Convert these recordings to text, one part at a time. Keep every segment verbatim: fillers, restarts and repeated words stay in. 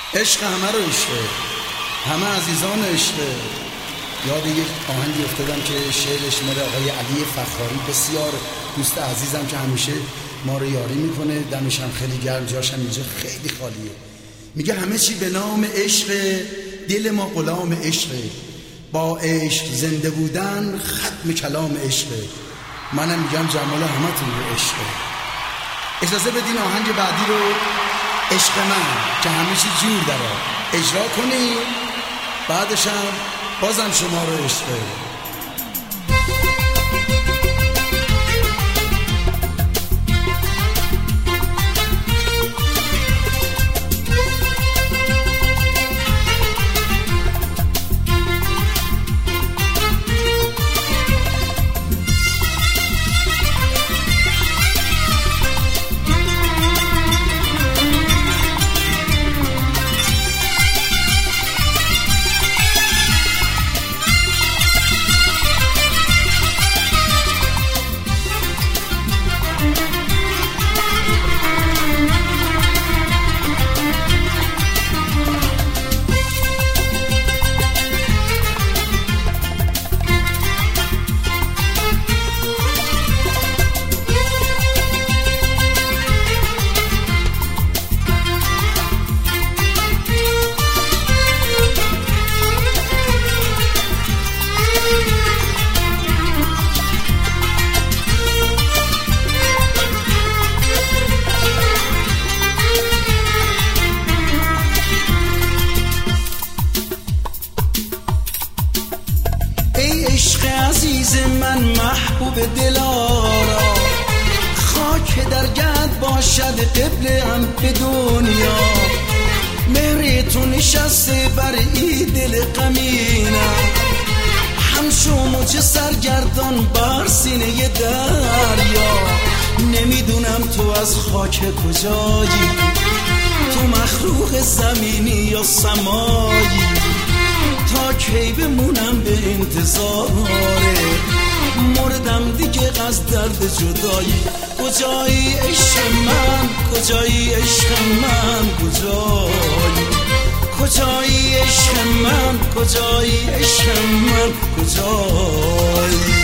عشق همه رو عشقه، همه عزیزان عشقه. یاد یک آهنگی افتادم که شعرش مال آقای علی فخاری، بسیار دوست عزیزم که همیشه ما رو یاری میکنه، دمش هم خیلی گرم، جاش هم اینجا خیلی خالیه. میگه همه چی به نام عشق، دل ما غلام عشق، با عشق زنده بودن ختم کلام عشق. منم میگم جمال همتون رو عشق. اجازه بدین آهنگ بعدی رو، عشق من که همه چی جور داره، اجرا کنی، بعدش هم بازم شما رو عشقه. عشق عزیز من محبوب دلارا، خاک در گرد باشد قبله‌ام به دنیا. مهر تو نشسته بر ای دل غمینم، همچو موج سرگردان بر سینه دریا. نمیدونم تو از خاک کجایی، تو مخلوق زمینی یا سمایی. تا کی بمونم به انتظاره، مردم دیگه از درد جدایی. کجایی عشق من، کجایی عشق من، کجایی کجایی عشق من، کجایی عشق من، کجایی.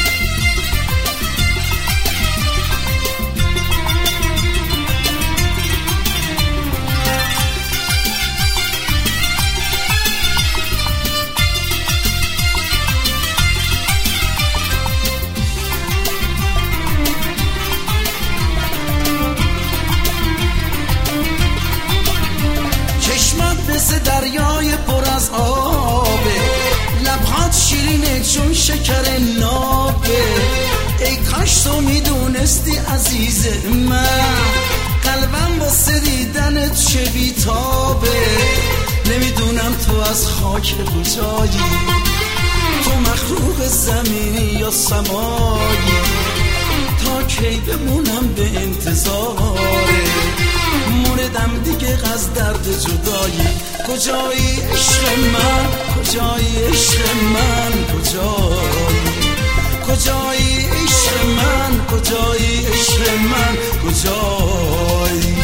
مثل دریای پر از آبه، لبهات شیرینه چون شکر نابه. ای کاش تو میدونستی عزیز من، قلبم واسه دیدنت چه بیتابه. نمیدونم تو از خاک کجایی، تو مخلوق زمینی یا سمایی. تا کی بمونم به انتظاره، مردم دیگه از درد جدایی. کجایی عشق من، کجایی عشق من، کجایی کجایی عشق من، کجایی عشق من، کجایی.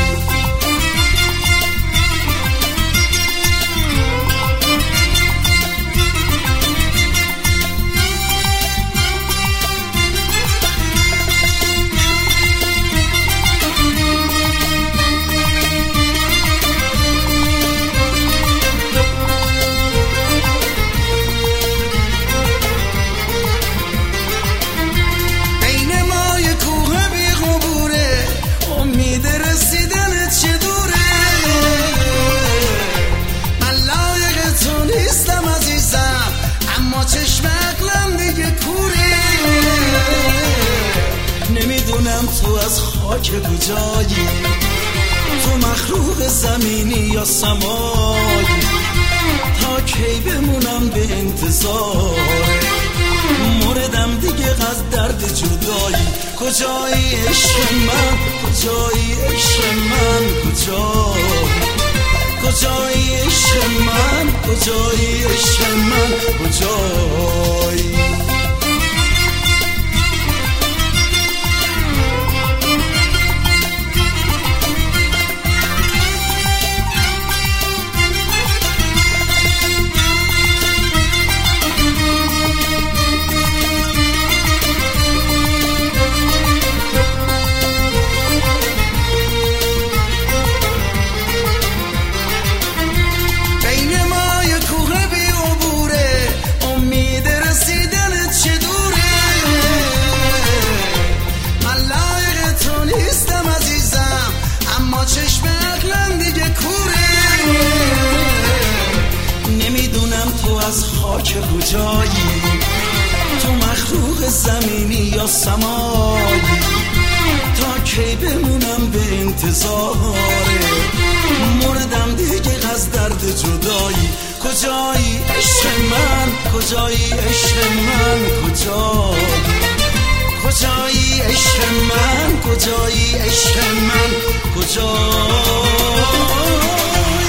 تو از خاک کجایی، تو مخلوق زمینی یا سمایی. تا کی بمونم به انتظاره، مردم دیگه از درد جدایی. کجایی عشق من، کجایی عشق من، کجایی کجایی عشق من، کجایی عشق من، کجایی. کجایی، تو مخلوق زمینی یا سمایی، تا کی بمونم به انتظاره، مردم دیگه از درد جدایی. کجایی عشق من، کجایی عشق من، کجایی، کجایی عشق من، کجایی عشق من، کجایی.